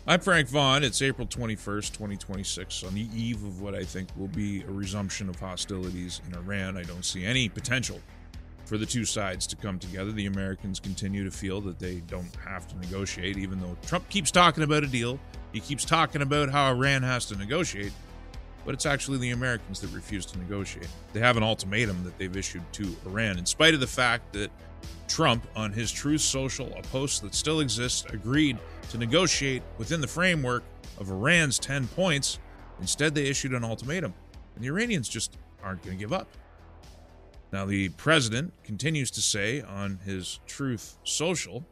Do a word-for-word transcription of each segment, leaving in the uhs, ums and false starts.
I'm Frank Vaughn. It's April twenty-first, twenty twenty-six, on the eve of what I think will be a resumption of hostilities in Iran. I don't see any potential for the two sides to come together. The Americans continue to feel that they don't have to negotiate, even though Trump keeps talking about a deal. He keeps talking about how Iran has to negotiate, but it's actually the Americans that refuse to negotiate. They have an ultimatum that they've issued to Iran, in spite of the fact that Trump, on his Truth Social, a post that still exists, agreed to negotiate within the framework of Iran's ten points. Instead, they issued an ultimatum, and the Iranians just aren't going to give up. Now, the president continues to say on his Truth Social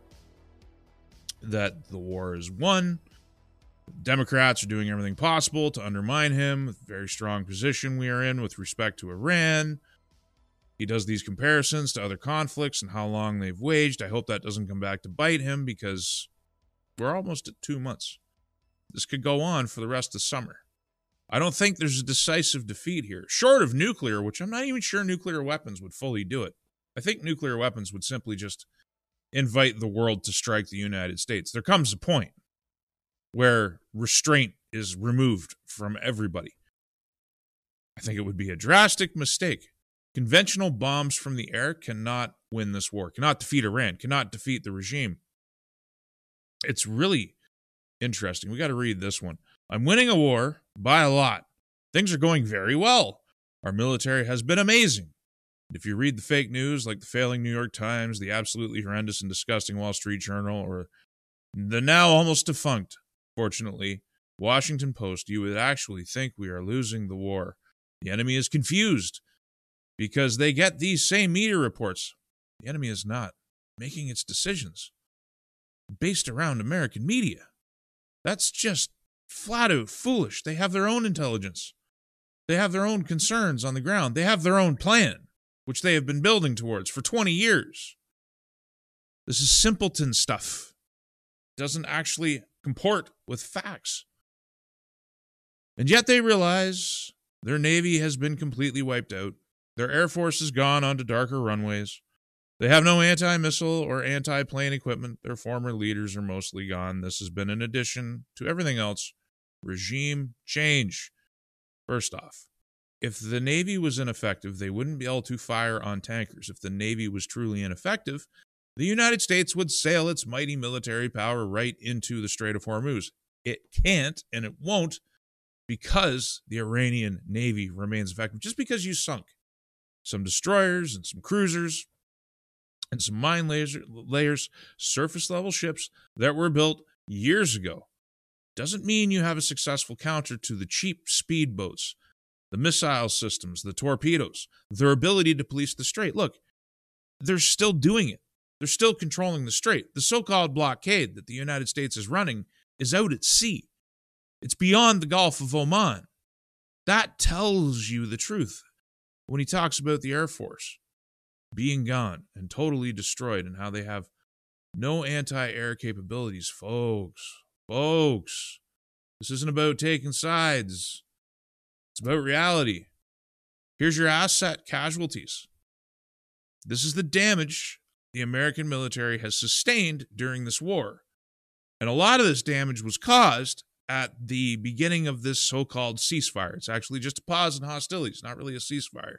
that the war is won. Democrats are doing everything possible to undermine him. Very strong position we are in with respect to Iran. He does these comparisons to other conflicts and how long they've waged. I hope that doesn't come back to bite him, because we're almost at two months. This could go on for the rest of the summer. I don't think there's a decisive defeat here, short of nuclear, which I'm not even sure nuclear weapons would fully do it. I think nuclear weapons would simply just invite the world to strike the United States. There comes a point where restraint is removed from everybody. I think it would be a drastic mistake. Conventional bombs from the air cannot win this war, cannot defeat Iran, cannot defeat the regime. It's really interesting. We got to read this one. I'm winning a war by a lot. Things are going very well. Our military has been amazing. If you read the fake news like the failing New York Times, the absolutely horrendous and disgusting Wall Street Journal, or the now almost defunct, fortunately, Washington Post, you would actually think we are losing the war. The enemy is confused because they get these same media reports. The enemy is not making its decisions based around American media. That's just flat out foolish. They have their own intelligence. They have their own concerns on the ground. They have their own plan, which they have been building towards for twenty years. This is simpleton stuff. It doesn't actually comport with facts. And yet they realize their Navy has been completely wiped out. Their Air Force has gone onto darker runways. They have no anti-missile or anti-plane equipment. Their former leaders are mostly gone. This has been in addition to everything else. Regime change. First off, if the Navy was ineffective, they wouldn't be able to fire on tankers. If the Navy was truly ineffective, the United States would sail its mighty military power right into the Strait of Hormuz. It can't, and it won't, because the Iranian Navy remains effective. Just because you sunk some destroyers and some cruisers and some mine laser, layers, surface-level ships that were built years ago, doesn't mean you have a successful counter to the cheap speedboats, the missile systems, the torpedoes, their ability to police the strait. Look, they're still doing it. They're still controlling the strait. The so-called blockade that the United States is running is out at sea. It's beyond the Gulf of Oman. That tells you the truth when he talks about the Air Force being gone and totally destroyed and how they have no anti-air capabilities. Folks, folks, this isn't about taking sides. It's about reality. Here's your asset casualties. This is the damage the American military has sustained during this war. And a lot of this damage was caused at the beginning of this so-called ceasefire. It's actually just a pause in hostilities, not really a ceasefire.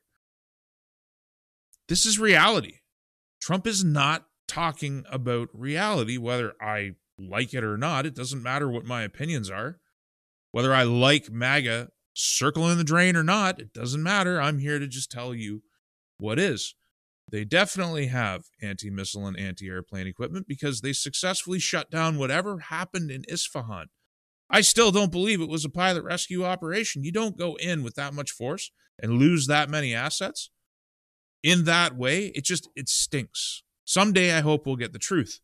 This is reality. Trump is not talking about reality, whether I like it or not. It doesn't matter what my opinions are. Whether I like MAGA circling the drain or not, it doesn't matter. I'm here to just tell you what is. They definitely have anti-missile and anti-airplane equipment because they successfully shut down whatever happened in Isfahan. I still don't believe it was a pilot rescue operation. You don't go in with that much force and lose that many assets in that way. It just, it stinks. Someday I hope we'll get the truth.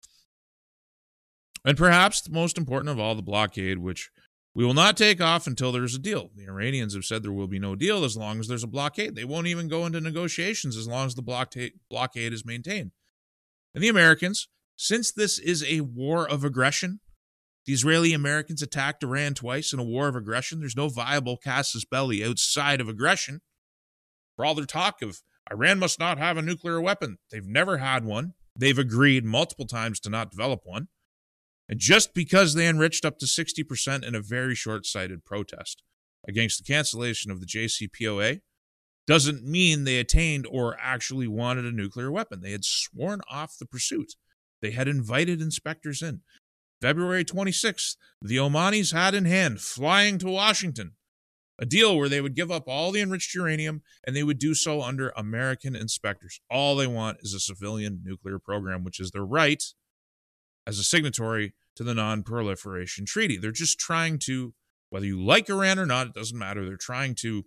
And perhaps the most important of all, the blockade, which we will not take off until there's a deal. The Iranians have said there will be no deal as long as there's a blockade. They won't even go into negotiations as long as the blockade blockade is maintained. And the Americans, since this is a war of aggression, the Israeli Americans attacked Iran twice in a war of aggression. There's no viable casus belli outside of aggression. For all their talk of Iran must not have a nuclear weapon, they've never had one. They've agreed multiple times to not develop one. And just because they enriched up to sixty percent in a very short-sighted protest against the cancellation of the J C P O A doesn't mean they attained or actually wanted a nuclear weapon. They had sworn off the pursuit. They had invited inspectors in. February twenty-sixth, the Omanis had in hand, flying to Washington, a deal where they would give up all the enriched uranium and they would do so under American inspectors. All they want is a civilian nuclear program, which is their right as a signatory to the Non-Proliferation Treaty. They're just trying to, whether you like Iran or not, it doesn't matter. They're trying to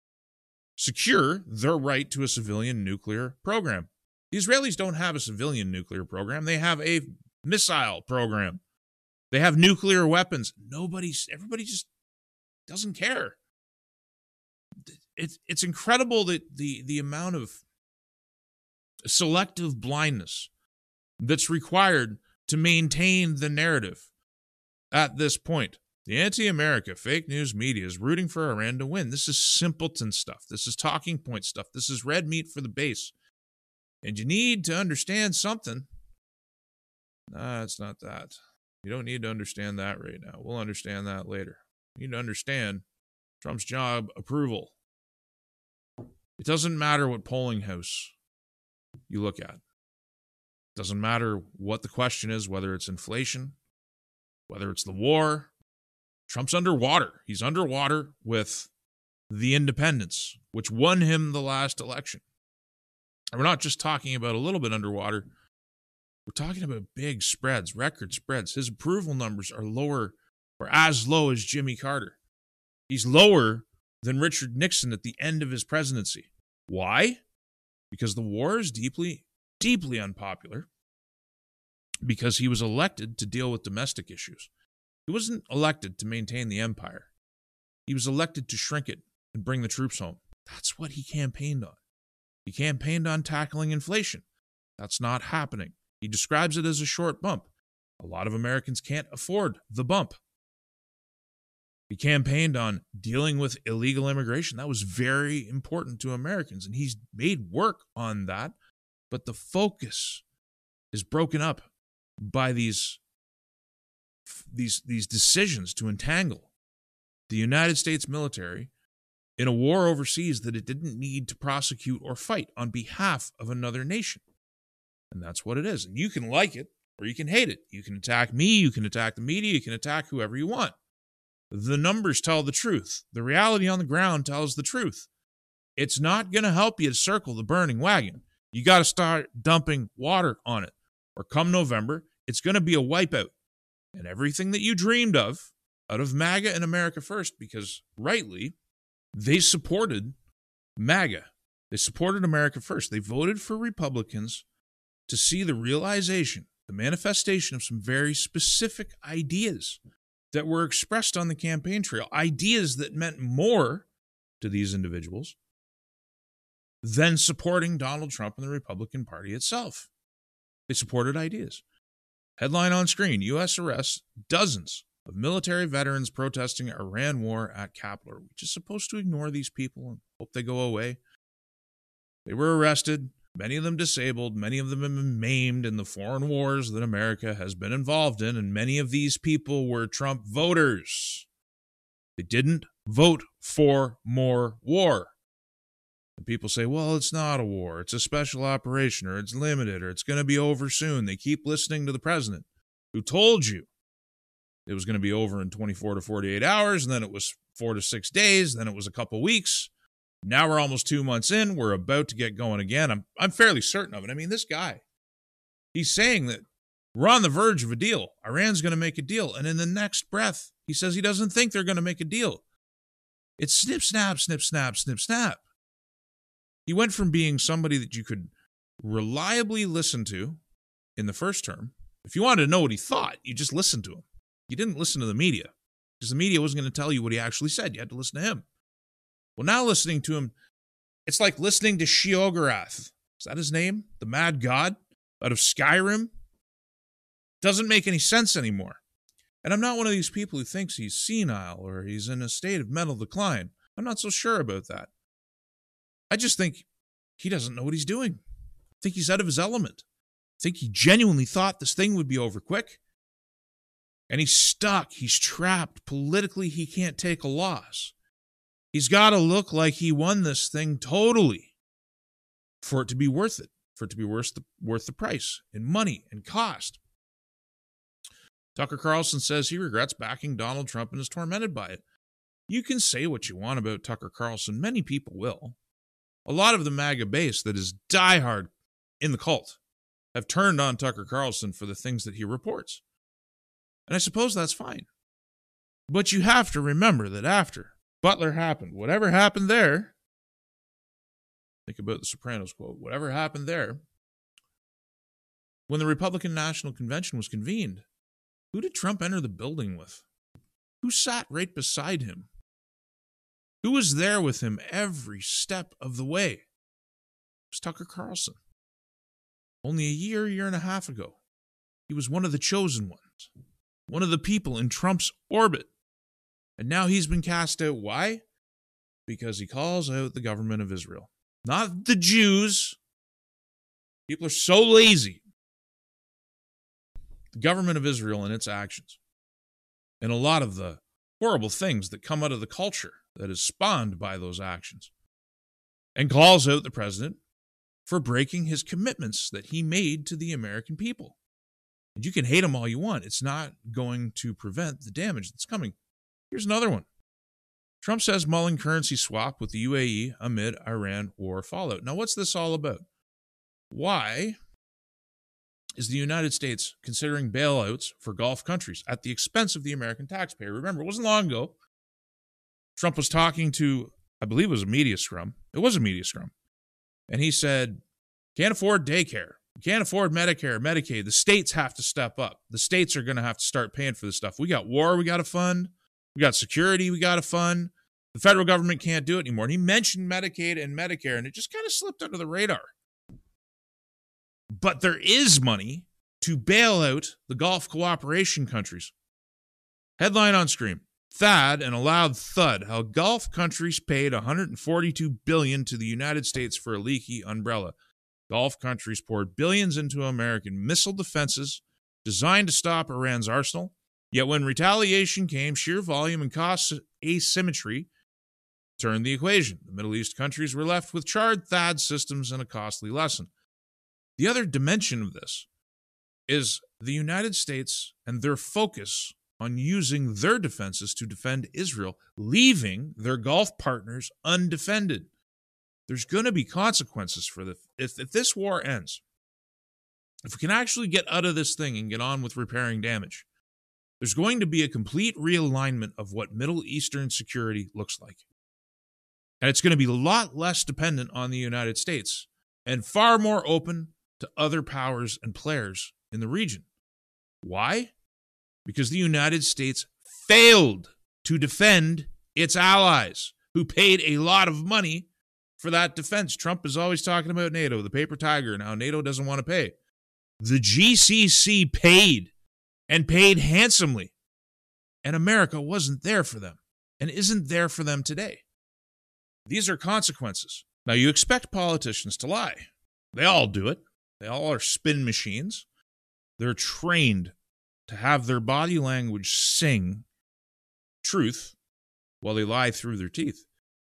secure their right to a civilian nuclear program. The Israelis don't have a civilian nuclear program. They have a missile program. They have nuclear weapons. Nobody's, everybody just doesn't care. It's it's incredible that the, the amount of selective blindness that's required to maintain the narrative at this point. The anti-America fake news media is rooting for Iran to win. This is simpleton stuff. This is talking point stuff. This is red meat for the base. And you need to understand something. Nah, it's not that. You don't need to understand that right now. We'll understand that later. You need to understand Trump's job approval. It doesn't matter what polling house you look at. It doesn't matter what the question is, whether it's inflation, whether it's the war. Trump's underwater. He's underwater with the independents, which won him the last election. And we're not just talking about a little bit underwater. We're talking about big spreads, record spreads. His approval numbers are lower or as low as Jimmy Carter. He's lower than Richard Nixon at the end of his presidency. Why? Because the war is deeply, deeply unpopular. Because he was elected to deal with domestic issues. He wasn't elected to maintain the empire. He was elected to shrink it and bring the troops home. That's what he campaigned on. He campaigned on tackling inflation. That's not happening. He describes it as a short bump. A lot of Americans can't afford the bump. He campaigned on dealing with illegal immigration. That was very important to Americans, and he's made work on that. But the focus is broken up by these, these, these decisions to entangle the United States military in a war overseas that it didn't need to prosecute or fight on behalf of another nation. And that's what it is. And you can like it or you can hate it. You can attack me, you can attack the media, you can attack whoever you want. The numbers tell the truth. The reality on the ground tells the truth. It's not going to help you to circle the burning wagon. You got to start dumping water on it. Or come November, it's going to be a wipeout. And everything that you dreamed of out of MAGA and America First, because rightly, they supported MAGA. They supported America First. They voted for Republicans to see the realization, the manifestation of some very specific ideas that were expressed on the campaign trail, ideas that meant more to these individuals than supporting Donald Trump and the Republican Party itself. They supported ideas. Headline on screen, U S arrests dozens of military veterans protesting Iran war at Capitol. We're just supposed to ignore these people and hope they go away. They were arrested, many of them disabled, many of them have been maimed in the foreign wars that America has been involved in, and many of these people were Trump voters. They didn't vote for more war. And people say, well, it's not a war, it's a special operation, or it's limited, or it's going to be over soon. They keep listening to the president who told you it was going to be over in twenty-four to forty-eight hours, and then it was four to six days, then it was a couple weeks. Now we're almost two months in. We're about to get going again. I'm I'm fairly certain of it. I mean, this guy, he's saying that we're on the verge of a deal. Iran's going to make a deal. And in the next breath, he says he doesn't think they're going to make a deal. It's snip, snap, snip, snap, snip, snap. He went from being somebody that you could reliably listen to in the first term. If you wanted to know what he thought, you just listened to him. You didn't listen to the media because the media wasn't going to tell you what he actually said. You had to listen to him. Well, now listening to him, it's like listening to Sheogorath. Is that his name? The mad god out of Skyrim? Doesn't make any sense anymore. And I'm not one of these people who thinks he's senile or he's in a state of mental decline. I'm not so sure about that. I just think he doesn't know what he's doing. I think he's out of his element. I think he genuinely thought this thing would be over quick. And he's stuck. He's trapped. Politically, he can't take a loss. He's got to look like he won this thing totally for it to be worth it, for it to be worth the, worth the price in money and cost. Tucker Carlson says he regrets backing Donald Trump and is tormented by it. You can say what you want about Tucker Carlson. Many people will. A lot of the MAGA base that is diehard in the cult have turned on Tucker Carlson for the things that he reports. And I suppose that's fine. But you have to remember that after Butler happened, whatever happened there, think about the Sopranos quote, whatever happened there, when the Republican National Convention was convened, who did Trump enter the building with? Who sat right beside him? Who was there with him every step of the way? It was Tucker Carlson. Only a year, year and a half ago, he was one of the chosen ones, one of the people in Trump's orbit. And now he's been cast out. Why? Because he calls out the government of Israel. Not the Jews. People are so lazy. The government of Israel and its actions. And a lot of the horrible things that come out of the culture that is spawned by those actions. And calls out the president for breaking his commitments that he made to the American people. And you can hate him all you want. It's not going to prevent the damage that's coming. Here's another one. Trump says mulling currency swap with the U A E amid Iran war fallout. Now, what's this all about? Why is the United States considering bailouts for Gulf countries at the expense of the American taxpayer? Remember, it wasn't long ago. Trump was talking to, I believe it was a media scrum. It was a media scrum. And he said, can't afford daycare. Can't afford Medicare, Medicaid. The states have to step up. The states are going to have to start paying for this stuff. We got war we got to fund. We got security we got to fund. The federal government can't do it anymore. And he mentioned Medicaid and Medicare, and it just kind of slipped under the radar. But there is money to bail out the Gulf cooperation countries. Headline on screen. THAAD and a loud thud. How Gulf countries paid one hundred forty-two billion dollars to the United States for a leaky umbrella. Gulf countries poured billions into American missile defenses designed to stop Iran's arsenal. Yet when retaliation came, sheer volume and cost asymmetry turned the equation. The Middle East countries were left with charred THAAD systems and a costly lesson. The other dimension of this is the United States and their focus on using their defenses to defend Israel, leaving their Gulf partners undefended. There's going to be consequences for this. If, if this war ends, if we can actually get out of this thing and get on with repairing damage, there's going to be a complete realignment of what Middle Eastern security looks like. And it's going to be a lot less dependent on the United States and far more open to other powers and players in the region. Why? Because the United States failed to defend its allies, who paid a lot of money for that defense. Trump is always talking about NATO, the paper tiger, and how NATO doesn't want to pay. The G C C paid, and paid handsomely. And America wasn't there for them, and isn't there for them today. These are consequences. Now, you expect politicians to lie. They all do it. They all are spin machines. They're trained to have their body language sing truth while they lie through their teeth.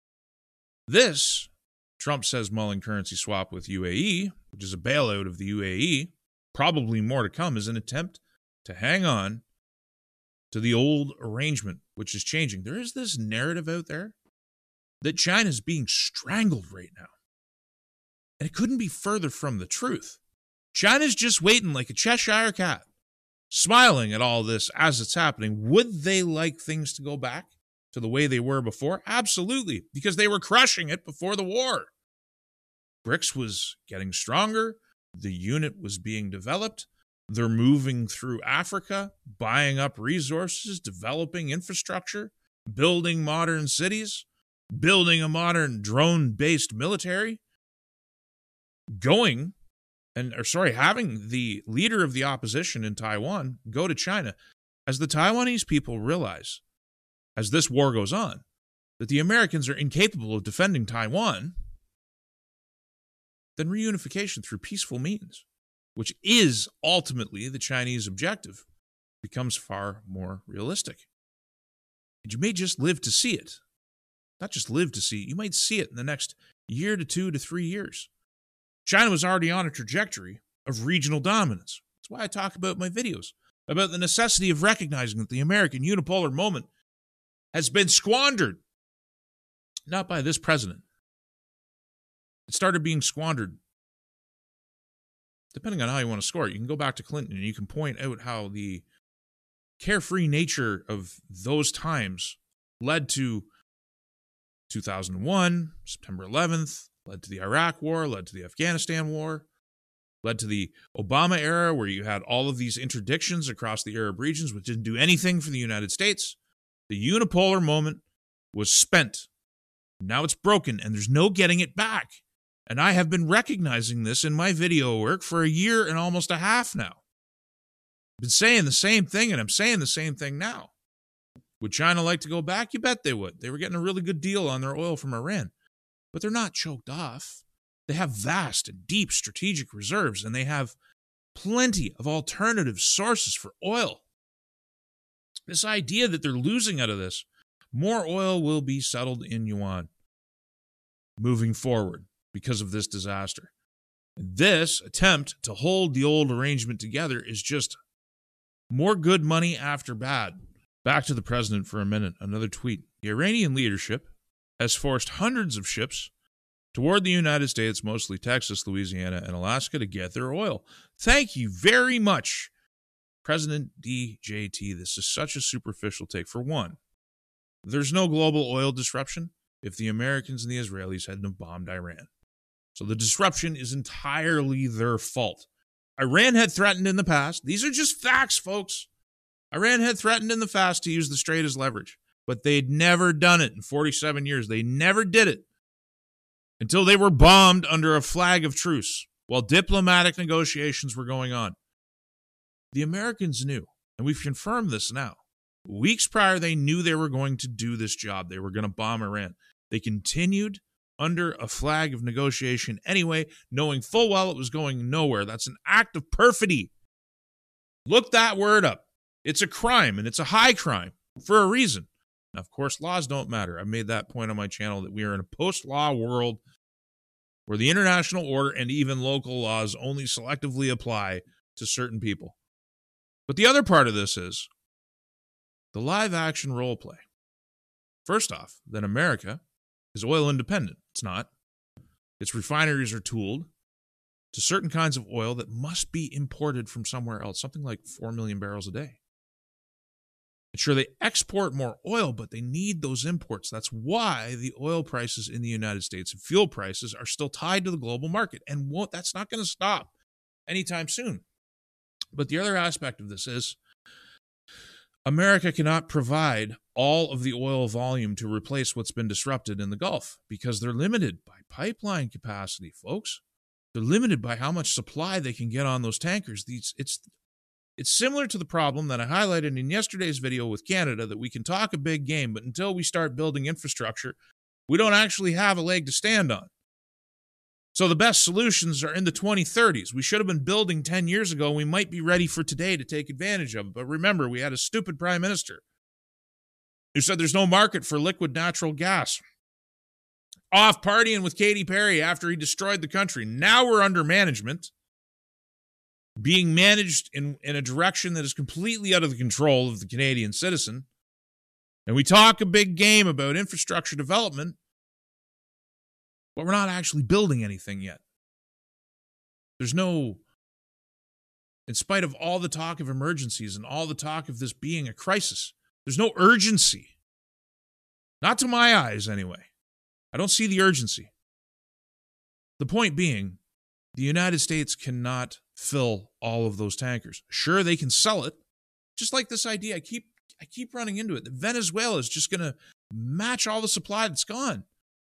This, Trump says mulling currency swap with U A E, which is a bailout of the U A E, probably more to come, is an attempt to hang on to the old arrangement, which is changing. There is this narrative out there that China is being strangled right now. And it couldn't be further from the truth. China's just waiting like a Cheshire cat, smiling at all this as it's happening. Would they like things to go back to the way they were before? Absolutely, because they were crushing it before the war. BRICS was getting stronger. The unit was being developed. They're moving through Africa, buying up resources, developing infrastructure, building modern cities, building a modern drone-based military, going, and or sorry, having the leader of the opposition in Taiwan go to China, as the Taiwanese people realize, as this war goes on, that the Americans are incapable of defending Taiwan, then reunification through peaceful means, which is ultimately the Chinese objective, becomes far more realistic. And you may just live to see it. Not just live to see it, you might see it in the next year to two to three years. China was already on a trajectory of regional dominance. That's why I talk about my videos, about the necessity of recognizing that the American unipolar moment has been squandered. Not by this president. It started being squandered. Depending on how you want to score it, you can go back to Clinton and you can point out how the carefree nature of those times led to two thousand one, September eleventh, led to the Iraq War, led to the Afghanistan War, led to the Obama era where you had all of these interdictions across the Arab regions which didn't do anything for the United States. The unipolar moment was spent. Now it's broken and there's no getting it back. And I have been recognizing this in my video work for a year and almost a half now. I've been saying the same thing and I'm saying the same thing now. Would China like to go back? You bet they would. They were getting a really good deal on their oil from Iran. But they're not choked off. They have vast and deep strategic reserves and they have plenty of alternative sources for oil. This idea that they're losing out of this, more oil will be settled in yuan moving forward because of this disaster. This attempt to hold the old arrangement together is just more good money after bad. Back to the president for a minute. Another tweet. The Iranian leadership has forced hundreds of ships toward the United States, mostly Texas, Louisiana, and Alaska, to get their oil. Thank you very much, President D J T. This is such a superficial take. For one, there's no global oil disruption if the Americans and the Israelis hadn't bombed Iran. So the disruption is entirely their fault. Iran had threatened in the past. These are just facts, folks. Iran had threatened in the past to use the Strait as leverage, but they'd never done it in forty-seven years. They never did it until they were bombed under a flag of truce while diplomatic negotiations were going on. The Americans knew, and we've confirmed this now. Weeks prior, they knew they were going to do this job. They were going to bomb Iran. They continued under a flag of negotiation anyway, knowing full well it was going nowhere. That's an act of perfidy. Look that word up. It's a crime, and it's a high crime for a reason. Now, of course, laws don't matter. I've made that point on my channel that we are in a post-law world where the international order and even local laws only selectively apply to certain people. But the other part of this is the live action role play. First off, that America is oil independent. It's not. Its refineries are tooled to certain kinds of oil that must be imported from somewhere else, something like four million barrels a day. And sure, they export more oil, but they need those imports. That's why the oil prices in the United States and fuel prices are still tied to the global market. And won't, that's not going to stop anytime soon. But the other aspect of this is America cannot provide all of the oil volume to replace what's been disrupted in the Gulf because they're limited by pipeline capacity, folks. They're limited by how much supply they can get on those tankers. These, it's, it's similar to the problem that I highlighted in yesterday's video with Canada, that we can talk a big game, but until we start building infrastructure, we don't actually have a leg to stand on. So the best solutions are in the twenty thirties. We should have been building ten years ago. We might be ready for today to take advantage of it. But remember, we had a stupid prime minister who said there's no market for liquid natural gas. Off partying with Katy Perry after he destroyed the country. Now we're under management, being managed in, in a direction that is completely out of the control of the Canadian citizen. And we talk a big game about infrastructure development, but we're not actually building anything yet. There's no, in spite of all the talk of emergencies and all the talk of this being a crisis, there's no urgency. Not to my eyes, anyway. I don't see the urgency. The point being, the United States cannot fill all of those tankers. Sure, they can sell it, just like this idea. I keep, I keep running into it. That Venezuela is just going to match all the supply that's gone.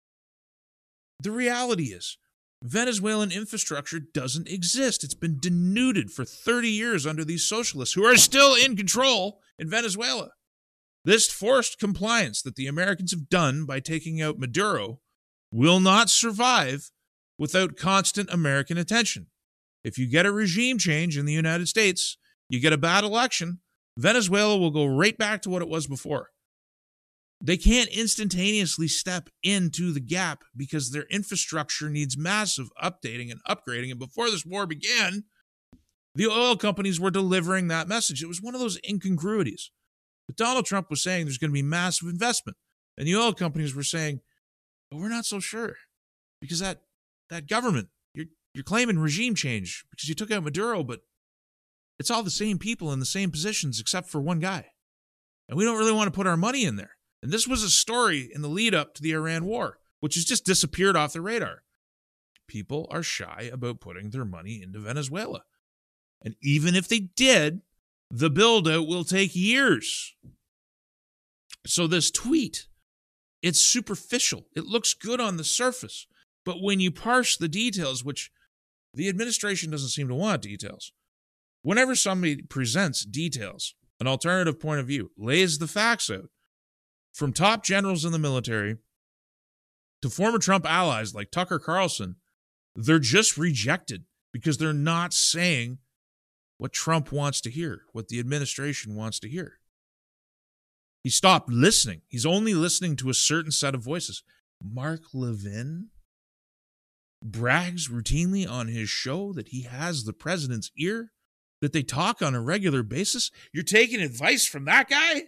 The reality is, Venezuelan infrastructure doesn't exist. It's been denuded for thirty years under these socialists who are still in control in Venezuela. This forced compliance that the Americans have done by taking out Maduro will not survive without constant American attention. If you get a regime change in the United States, you get a bad election, Venezuela will go right back to what it was before. They can't instantaneously step into the gap because their infrastructure needs massive updating and upgrading. And before this war began, the oil companies were delivering that message. It was one of those incongruities. But Donald Trump was saying there's going to be massive investment. And the oil companies were saying, but we're not so sure. Because that that government, you're, you're claiming regime change because you took out Maduro, but it's all the same people in the same positions except for one guy. And we don't really want to put our money in there. And this was a story in the lead up to the Iran war, which has just disappeared off the radar. People are shy about putting their money into Venezuela. And even if they did, the build-out will take years. So this tweet, it's superficial. It looks good on the surface. But when you parse the details, which the administration doesn't seem to want details, whenever somebody presents details, an alternative point of view, lays the facts out, from top generals in the military to former Trump allies like Tucker Carlson, they're just rejected because they're not saying what Trump wants to hear, what the administration wants to hear. He stopped listening. He's only listening to a certain set of voices. Mark Levin brags routinely on his show that he has the president's ear, that they talk on a regular basis. You're taking advice from that guy?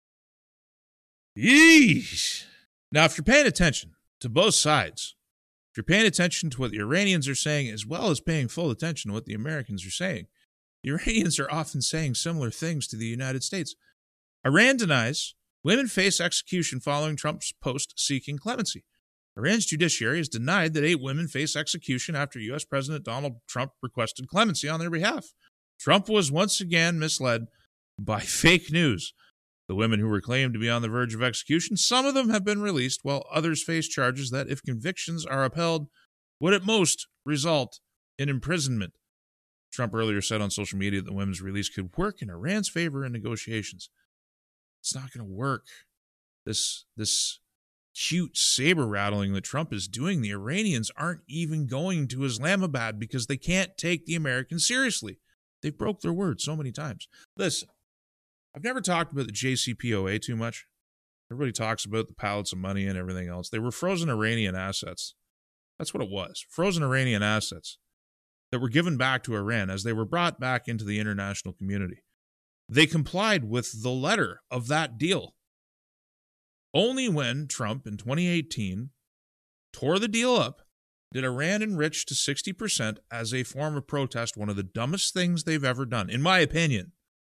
Yeesh. Now, if you're paying attention to both sides, if you're paying attention to what the Iranians are saying as well as paying full attention to what the Americans are saying, the Iranians are often saying similar things to the United States. Iran denies women face execution following Trump's post seeking clemency. Iran's judiciary has denied that eight women face execution after U S President Donald Trump requested clemency on their behalf. Trump was once again misled by fake news. The women who were claimed to be on the verge of execution, some of them have been released, while others face charges that, if convictions are upheld, would at most result in imprisonment. Trump earlier said on social media that the women's release could work in Iran's favor in negotiations. It's not going to work. This, this cute saber rattling that Trump is doing, the Iranians aren't even going to Islamabad because they can't take the Americans seriously. They broke their word so many times. Listen. I've never talked about the J C P O A too much. Everybody talks about the pallets of money and everything else. They were frozen Iranian assets. That's what it was. Frozen Iranian assets that were given back to Iran as they were brought back into the international community. They complied with the letter of that deal. Only when Trump in twenty eighteen tore the deal up did Iran enrich to sixty percent as a form of protest, one of the dumbest things they've ever done, in my opinion.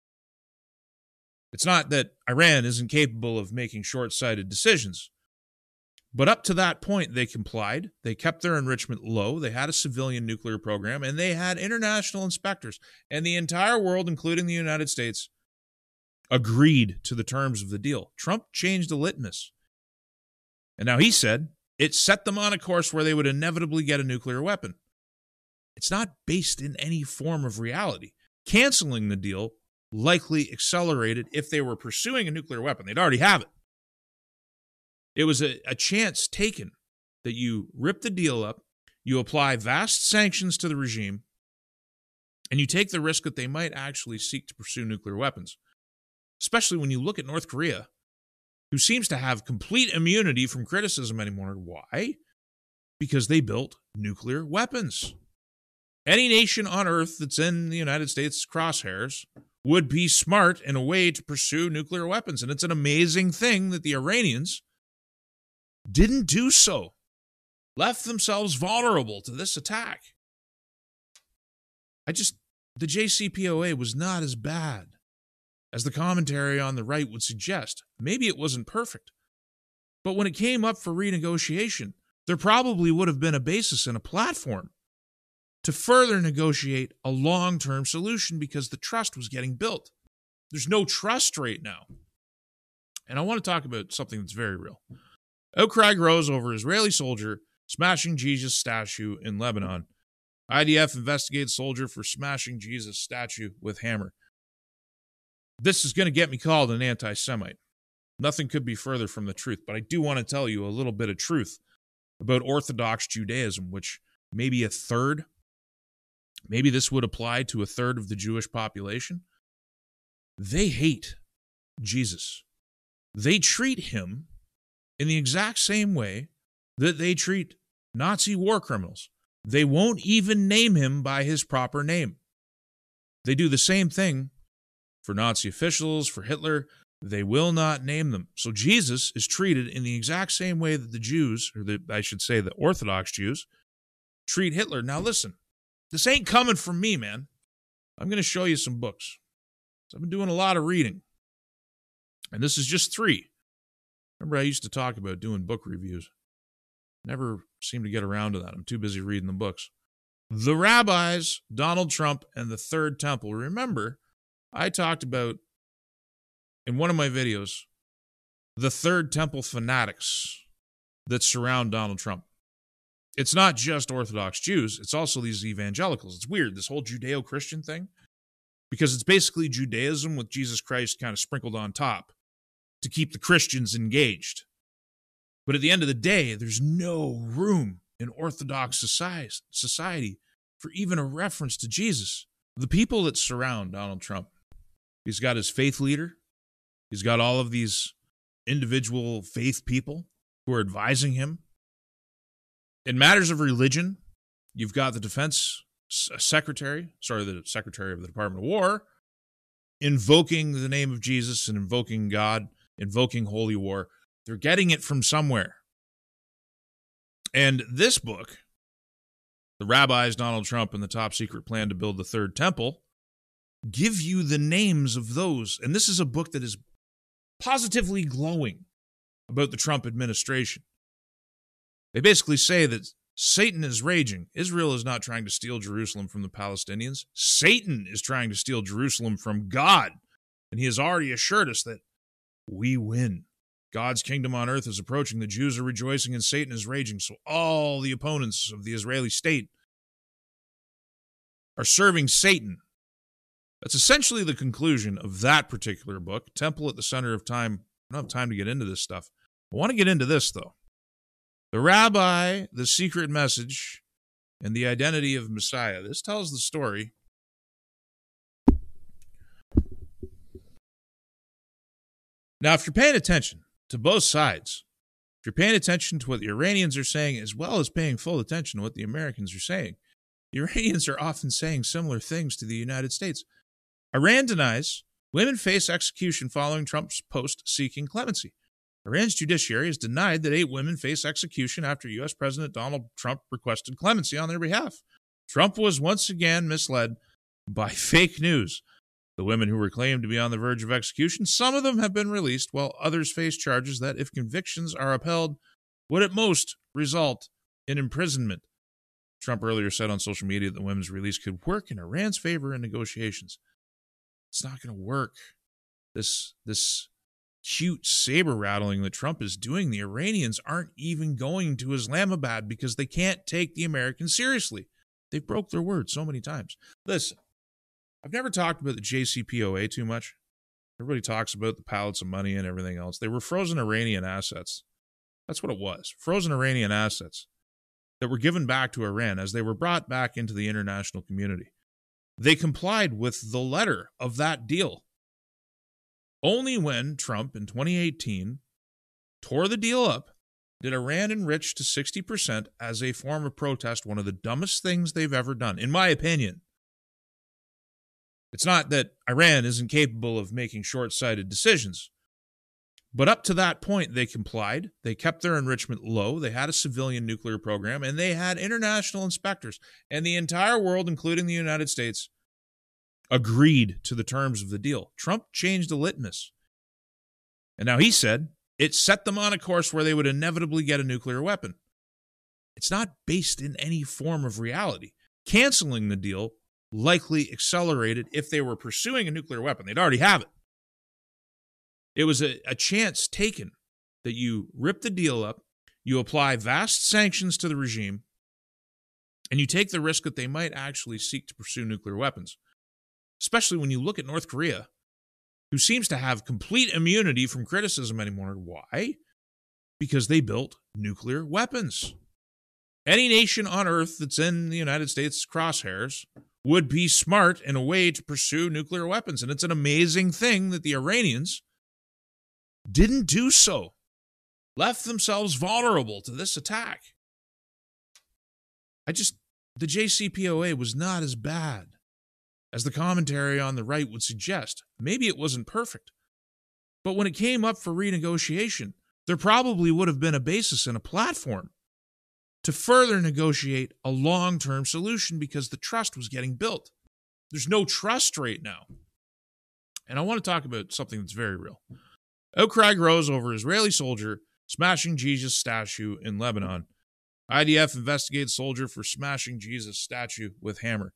It's not that Iran isn't capable of making short-sighted decisions. But up to that point, they complied. They kept their enrichment low. They had a civilian nuclear program, and they had international inspectors. And the entire world, including the United States, agreed to the terms of the deal. Trump changed the litmus. And now he said it set them on a course where they would inevitably get a nuclear weapon. It's not based in any form of reality. Canceling the deal likely accelerated if they were pursuing a nuclear weapon. They'd already have it. It was a, a chance taken that you rip the deal up, you apply vast sanctions to the regime, and you take the risk that they might actually seek to pursue nuclear weapons. Especially when you look at North Korea, who seems to have complete immunity from criticism anymore. Why? Because they built nuclear weapons. Any nation on earth that's in the United States' crosshairs would be smart in a way to pursue nuclear weapons. And it's an amazing thing that the Iranians didn't do so, left themselves vulnerable to this attack. I just, the J C P O A was not as bad as the commentary on the right would suggest. Maybe it wasn't perfect. But when it came up for renegotiation, there probably would have been a basis and a platform to further negotiate a long-term solution because the trust was getting built. There's no trust right now. And I want to talk about something that's very real. Outcry grows over Israeli soldier smashing Jesus statue in Lebanon. I D F investigates soldier for smashing Jesus statue with hammer. This is going to get me called an anti-Semite. Nothing could be further from the truth, but I do want to tell you a little bit of truth about Orthodox Judaism, which maybe a third, maybe this would apply to a third of the Jewish population. they hate Jesus. They treat him in the exact same way that they treat Nazi war criminals. They won't even name him by his proper name. They do the same thing for Nazi officials, for Hitler. They will not name them. So Jesus is treated in the exact same way that the Jews, or the, I should say the Orthodox Jews, treat Hitler. Now listen, this ain't coming from me, man. I'm going to show you some books. So I've been doing a lot of reading. And this is just three. Remember, I used to talk about doing book reviews. Never seem to get around to that. I'm too busy reading the books. The Rabbis, Donald Trump, and the Third Temple. Remember, I talked about, in one of my videos, the Third Temple fanatics that surround Donald Trump. It's not just Orthodox Jews. It's also these evangelicals. It's weird, this whole Judeo-Christian thing, because it's basically Judaism with Jesus Christ kind of sprinkled on top to keep the Christians engaged. But at the end of the day, there's no room in Orthodox society for even a reference to Jesus. The people that surround Donald Trump, he's got his faith leader. He's got all of these individual faith people who are advising him. In matters of religion, you've got the defense secretary, sorry, the secretary of the Department of War, invoking the name of Jesus and invoking God, invoking holy war. They're getting it from somewhere. And this book, The Rabbis, Donald Trump, and the Top Secret Plan to Build the Third Temple, give you the names of those. And this is a book that is positively glowing about the Trump administration. They basically say that Satan is raging. Israel is not trying to steal Jerusalem from the Palestinians. Satan is trying to steal Jerusalem from God. And he has already assured us that we win. God's kingdom on earth is approaching. The Jews are rejoicing and Satan is raging. So all the opponents of the Israeli state are serving Satan. That's essentially the conclusion of that particular book, Temple at the Center of Time. I don't have time to get into this stuff. I want to get into this, though. The Rabbi, the Secret Message, and the Identity of Messiah. This tells the story now, if you're paying attention to both sides, if you're paying attention to what the Iranians are saying as well as paying full attention to what the Americans are saying, the Iranians are often saying similar things to the United States. Iran denies women face execution following Trump's post seeking clemency. Iran's judiciary has denied that eight women face execution after U S President Donald Trump requested clemency on their behalf. Trump was once again misled by fake news. The women who were claimed to be on the verge of execution, some of them have been released, while others face charges that, if convictions are upheld, would at most result in imprisonment. Trump earlier said on social media that the women's release could work in Iran's favor in negotiations. It's not going to work. This, this cute saber rattling that Trump is doing, the Iranians aren't even going to Islamabad because they can't take the Americans seriously. They broke their word so many times. Listen. I've never talked about the J C P O A too much. Everybody talks about the pallets of money and everything else. They were frozen Iranian assets. That's what it was. Frozen Iranian assets that were given back to Iran as they were brought back into the international community. They complied with the letter of that deal. Only when Trump in twenty eighteen tore the deal up did Iran enrich to sixty percent as a form of protest, one of the dumbest things they've ever done, in my opinion. It's not that Iran isn't capable of making short-sighted decisions, but up to that point, they complied. They kept their enrichment low. They had a civilian nuclear program, and they had international inspectors. And the entire world, including the United States, agreed to the terms of the deal. Trump changed the litmus. And now he said it set them on a course where they would inevitably get a nuclear weapon. It's not based in any form of reality. Canceling the deal likely accelerated if they were pursuing a nuclear weapon. They'd already have it. It was a, a chance taken that you rip the deal up, you apply vast sanctions to the regime, and you take the risk that they might actually seek to pursue nuclear weapons. Especially when you look at North Korea, who seems to have complete immunity from criticism anymore. Why? Because they built nuclear weapons. Any nation on earth that's in the United States crosshairs would be smart in a way to pursue nuclear weapons. And it's an amazing thing that the Iranians didn't do so, left themselves vulnerable to this attack. I just, the J C P O A was not as bad as the commentary on the right would suggest. Maybe it wasn't perfect, but when it came up for renegotiation, there probably would have been a basis and a platform to further negotiate a long-term solution because the trust was getting built. There's no trust right now. And I want to talk about something that's very real. Outcry grows over Israeli soldier smashing Jesus statue in Lebanon. I D F investigates soldier for smashing Jesus statue with hammer.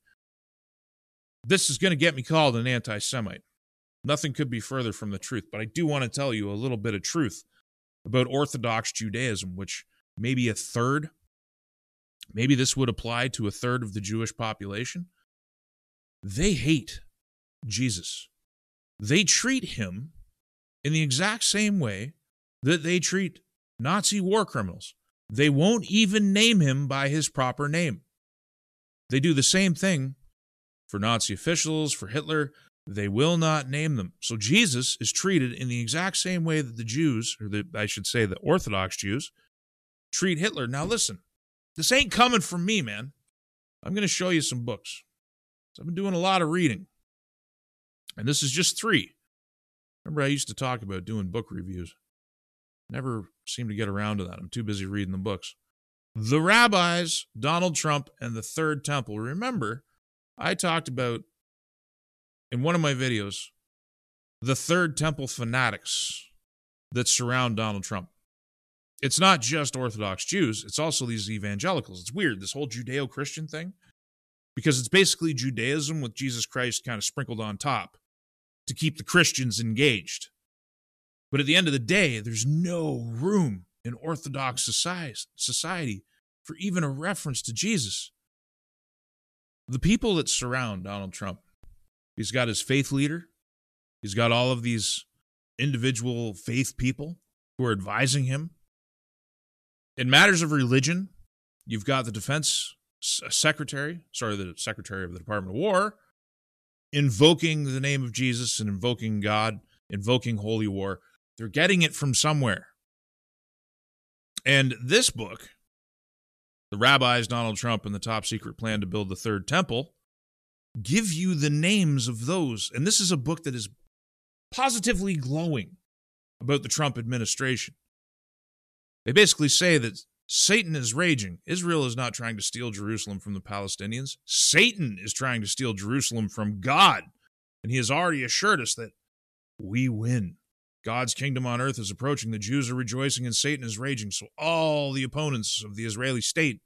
This is going to get me called an anti-Semite. Nothing could be further from the truth, but I do want to tell you a little bit of truth about Orthodox Judaism, which maybe a third, maybe this would apply to a third of the Jewish population. They hate Jesus. They treat him in the exact same way that they treat Nazi war criminals. They won't even name him by his proper name. They do the same thing for Nazi officials, for Hitler. They will not name them. So Jesus is treated in the exact same way that the Jews, or the, I should say the Orthodox Jews, treat Hitler. Now listen, this ain't coming from me, man. I'm going to show you some books. So I've been doing a lot of reading. And this is just three. Remember, I used to talk about doing book reviews. Never seem to get around to that. I'm too busy reading the books. The Rabbis, Donald Trump, and the Third Temple. Remember, I talked about, in one of my videos, the Third Temple fanatics that surround Donald Trump. It's not just Orthodox Jews. It's also these evangelicals. It's weird, this whole Judeo-Christian thing, because it's basically Judaism with Jesus Christ kind of sprinkled on top to keep the Christians engaged. But at the end of the day, there's no room in Orthodox society for even a reference to Jesus. The people that surround Donald Trump, he's got his faith leader, he's got all of these individual faith people who are advising him. In matters of religion, you've got the defense secretary, sorry, the secretary of the Department of War, invoking the name of Jesus and invoking God, invoking holy war. They're getting it from somewhere. And this book, The Rabbis, Donald Trump, and the Top Secret Plan to Build the Third Temple, give you the names of those. And this is a book that is positively glowing about the Trump administration. They basically say that Satan is raging. Israel is not trying to steal Jerusalem from the Palestinians. Satan is trying to steal Jerusalem from God. And he has already assured us that we win. God's kingdom on earth is approaching. The Jews are rejoicing and Satan is raging. So all the opponents of the Israeli state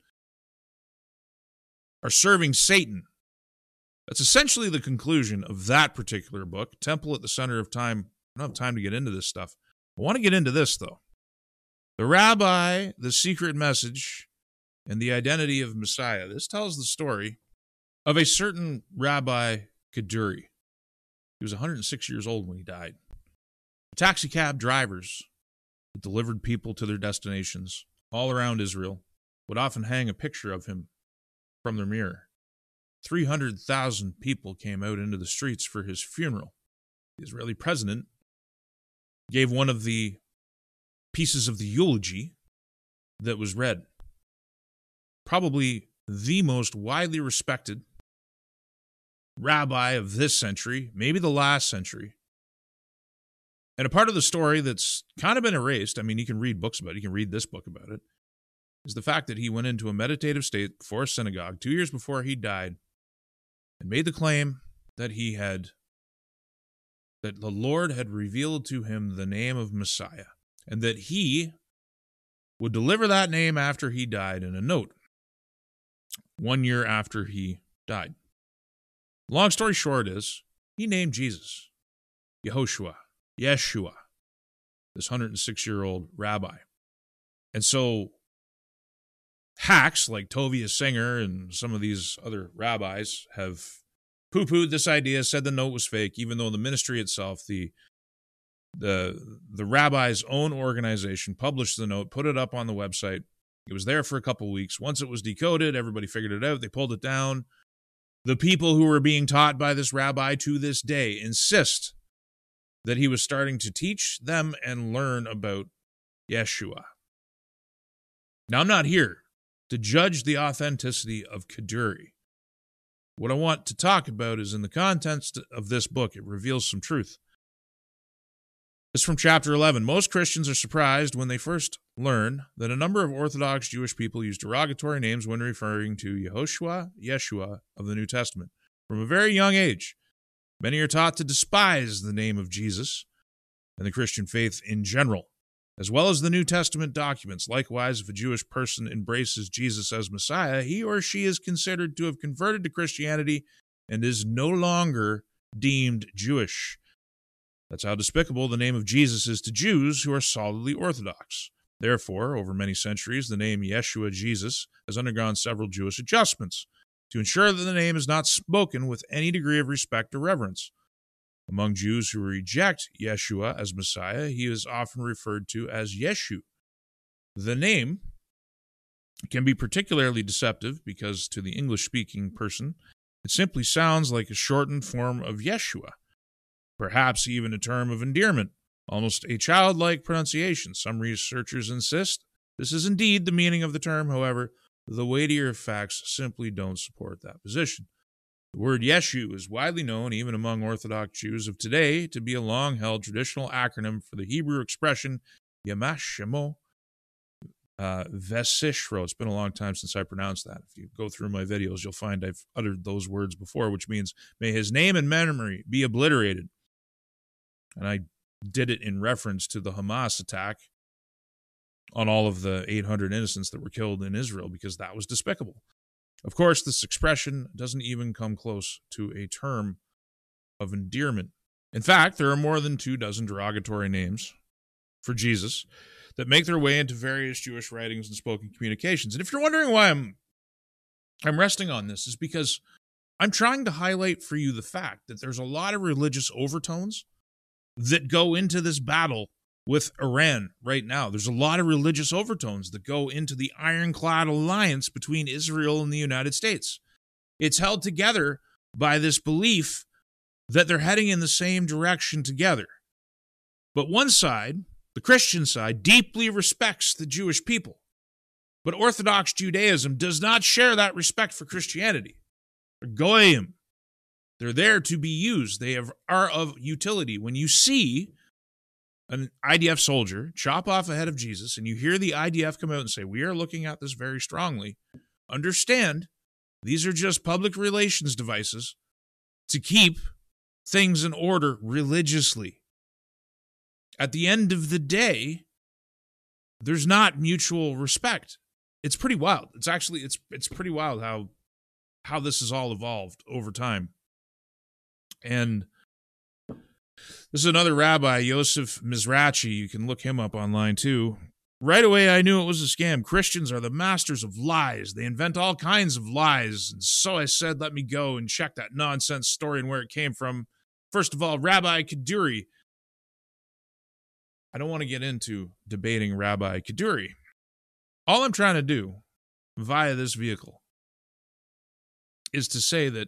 are serving Satan. That's essentially the conclusion of that particular book, Temple at the Center of Time. I don't have time to get into this stuff. I want to get into this, though. The Rabbi, the Secret Message, and the Identity of Messiah. This tells the story of a certain Rabbi Kaduri. He was one hundred six years old when he died. Taxi cab drivers that delivered people to their destinations all around Israel would often hang a picture of him from their mirror. three hundred thousand people came out into the streets for his funeral. The Israeli president gave one of the pieces of the eulogy that was read. Probably the most widely respected rabbi of this century, maybe the last century. And a part of the story that's kind of been erased, I mean, you can read books about it, you can read this book about it, is the fact that he went into a meditative state before a synagogue two years before he died and made the claim that he had, that the Lord had revealed to him the name of Messiah, and that he would deliver that name after he died in a note, one year after he died. Long story short is, he named Jesus Yehoshua, Yeshua, this one hundred six-year-old rabbi. And so hacks like Tovia Singer and some of these other rabbis have poo-pooed this idea, said the note was fake, even though the ministry itself, the the the rabbi's own organization, published the note, put it up on the website. It was there for a couple of weeks. Once it was decoded, everybody figured it out. They pulled it down. The people who were being taught by this rabbi to this day insist that he was starting to teach them and learn about Yeshua. Now, I'm not here to judge the authenticity of Kaduri. What I want to talk about is in the context of this book. It reveals some truth. This is from chapter eleven. Most Christians are surprised when they first learn that a number of Orthodox Jewish people use derogatory names when referring to Yehoshua, Yeshua of the New Testament. From a very young age, many are taught to despise the name of Jesus and the Christian faith in general, as well as the New Testament documents. Likewise, if a Jewish person embraces Jesus as Messiah, he or she is considered to have converted to Christianity and is no longer deemed Jewish. That's how despicable the name of Jesus is to Jews who are solidly Orthodox. Therefore, over many centuries, the name Yeshua, Jesus, has undergone several Jewish adjustments to ensure that the name is not spoken with any degree of respect or reverence. Among Jews who reject Yeshua as Messiah, he is often referred to as Yeshu. The name can be particularly deceptive because to the English-speaking person, it simply sounds like a shortened form of Yeshua, perhaps even a term of endearment, almost a childlike pronunciation. Some researchers insist this is indeed the meaning of the term. However, the weightier facts simply don't support that position. The word Yeshu is widely known, even among Orthodox Jews of today, to be a long-held traditional acronym for the Hebrew expression Yamash Shemo uh, Vesishro. It's been a long time since I pronounced that. If you go through my videos, you'll find I've uttered those words before, which means, may his name and memory be obliterated. And I did it in reference to the Hamas attack on all of the eight hundred innocents that were killed in Israel, because that was despicable. Of course, this expression doesn't even come close to a term of endearment. In fact, there are more than two dozen derogatory names for Jesus that make their way into various Jewish writings and spoken communications. And if you're wondering why I'm I'm resting on this, is because I'm trying to highlight for you the fact that there's a lot of religious overtones that go into this battle with Iran right now. There's a lot of religious overtones that go into the ironclad alliance between Israel and the United States. It's held together by this belief that they're heading in the same direction together. But one side, the Christian side, deeply respects the Jewish people. But Orthodox Judaism does not share that respect for Christianity. They're goyim. They're there to be used. They have, are of utility. When you see an I D F soldier chop off a head of Jesus and you hear the I D F come out and say, we are looking at this very strongly, understand these are just public relations devices to keep things in order religiously. At the end of the day, there's not mutual respect. It's pretty wild. It's actually, it's it's pretty wild how how this has all evolved over time. And this is another rabbi, Yosef Mizrachi. You can look him up online too. Right away, I knew it was a scam. Christians are the masters of lies. They invent all kinds of lies. And so I said, let me go and check that nonsense story and where it came from. First of all, Rabbi Kaduri. I don't want to get into debating Rabbi Kaduri. All I'm trying to do via this vehicle is to say that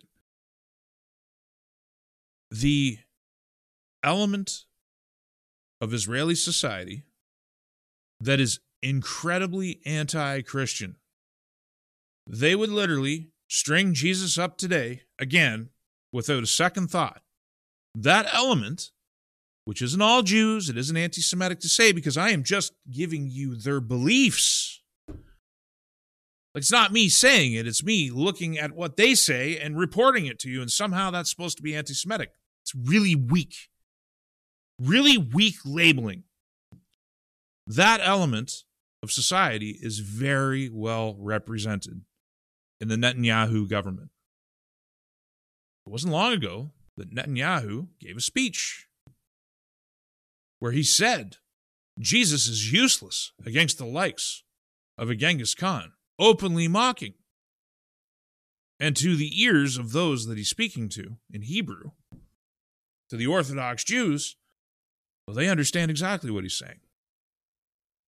the element of Israeli society that is incredibly anti-Christian, they would literally string Jesus up today, again, without a second thought. That element, which isn't all Jews, it isn't anti-Semitic to say, because I am just giving you their beliefs. It's not me saying it, it's me looking at what they say and reporting it to you, and somehow that's supposed to be anti-Semitic. It's really weak. Really weak labeling. That element of society is very well represented in the Netanyahu government. It wasn't long ago that Netanyahu gave a speech where he said Jesus is useless against the likes of a Genghis Khan, openly mocking. And to the ears of those that he's speaking to in Hebrew, to the Orthodox Jews, well, they understand exactly what he's saying.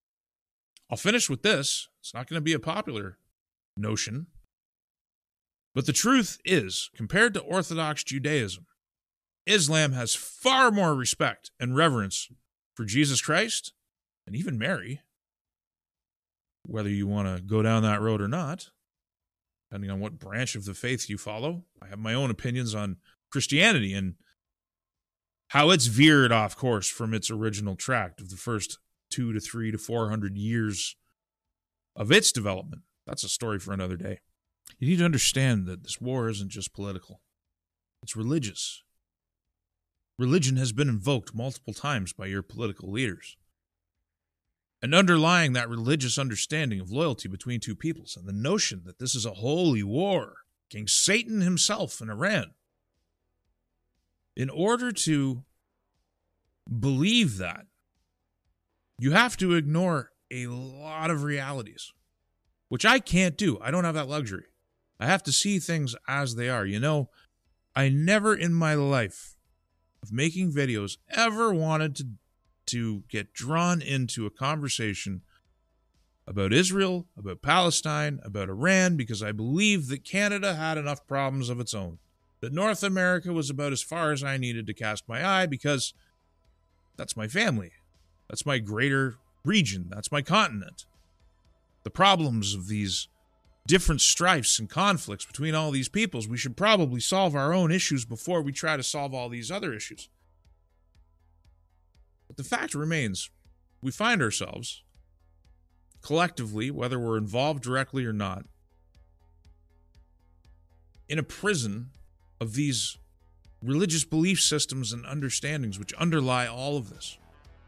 I'll finish with this. It's not going to be a popular notion. But the truth is, compared to Orthodox Judaism, Islam has far more respect and reverence for Jesus Christ and even Mary, whether you want to go down that road or not, depending on what branch of the faith you follow. I have my own opinions on Christianity and how it's veered off course from its original track of the first two to three to four hundred years of its development. That's a story for another day. You need to understand that this war isn't just political. It's religious. Religion has been invoked multiple times by your political leaders. And underlying that religious understanding of loyalty between two peoples and the notion that this is a holy war, King Satan himself in Iran. In order to believe that, you have to ignore a lot of realities, which I can't do. I don't have that luxury. I have to see things as they are. You know, I never in my life of making videos ever wanted to, to get drawn into a conversation about Israel, about Palestine, about Iran, because I believed that Canada had enough problems of its own. That North America was about as far as I needed to cast my eye because that's my family. That's my greater region. That's my continent. The problems of these different strifes and conflicts between all these peoples, we should probably solve our own issues before we try to solve all these other issues. But the fact remains, we find ourselves collectively, whether we're involved directly or not, in a prison of these religious belief systems and understandings which underlie all of this.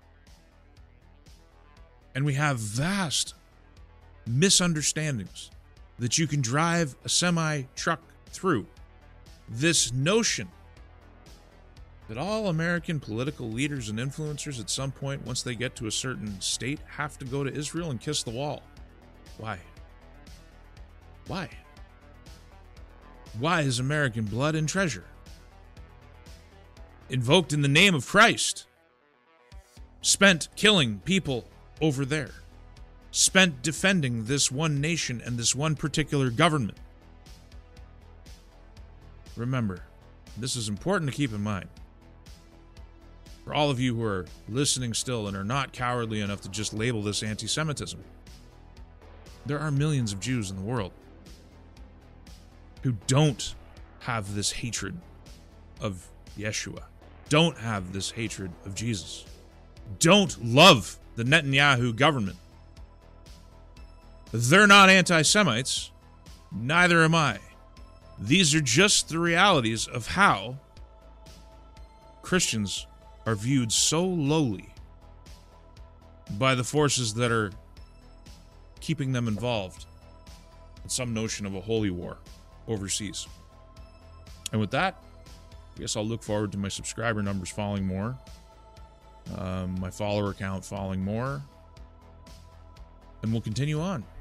And we have vast misunderstandings that you can drive a semi-truck through. This notion that all American political leaders and influencers at some point, once they get to a certain state, have to go to Israel and kiss the wall. Why? Why? Why is American blood and treasure invoked in the name of Christ spent killing people over there, spent defending this one nation and this one particular government? Remember, this is important to keep in mind. For all of you who are listening still and are not cowardly enough to just label this anti-Semitism, there are millions of Jews in the world who don't have this hatred of Yeshua, don't have this hatred of Jesus, don't love the Netanyahu government. They're not anti-Semites, neither am I. These are just the realities of how Christians are viewed so lowly by the forces that are keeping them involved in some notion of a holy war overseas. And with that, I guess I'll look forward to my subscriber numbers falling more, um, my follower count falling more, and we'll continue on.